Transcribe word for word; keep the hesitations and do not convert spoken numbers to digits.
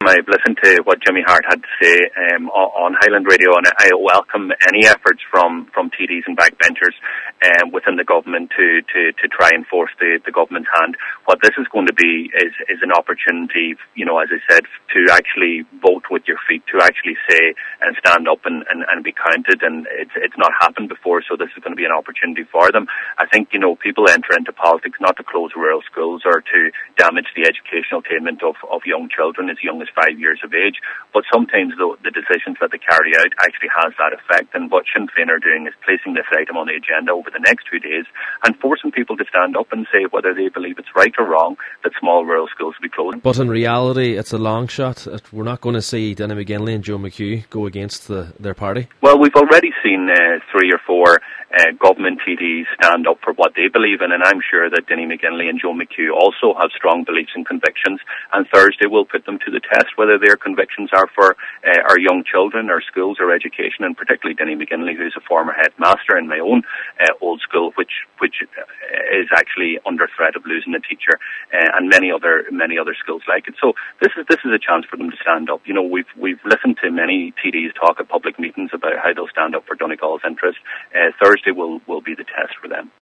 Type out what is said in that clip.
I've listened to what Jimmy Hart had to say um, on Highland Radio, and I welcome any efforts from, from T Ds and backbenchers um, within the government to, to, to try and force the, the government's hand. What this is going to be is, is an opportunity, you know, as I said, to actually vote with your feet, to actually say and stand up and, and, and be counted. And it's, it's not happened before, so this is going to be an opportunity for them. I think, you know, people enter into politics not to close rural schools or to damage the educational attainment of, of young children as young as five years of age. But sometimes the, the decisions that they carry out actually has that effect. And what Sinn Féin are doing is placing this item on the agenda over the next two days and forcing people to stand up and say whether they believe it's right or wrong that small rural schools be closed. But in reality, it's a long shot. We're not going to see Denny McGinley and Joe McHugh go against the, their party. Well, we've already seen uh, three or four Uh, government T Ds stand up for what they believe in, and I'm sure that Denny McGinley and Joe McHugh also have strong beliefs and convictions, and Thursday will put them to the test whether their convictions are for uh, our young children, our schools, our education, and particularly Denny McGinley, who's a former headmaster in my own uh, old school, which which is actually under threat of losing a teacher, uh, and many other many other schools like it. So this is this is a chance for them to stand up. You know, we've we've listened to many T Ds talk at public meetings about how they'll stand up for Donegal's interest. Uh, Thursday will will be the test for them.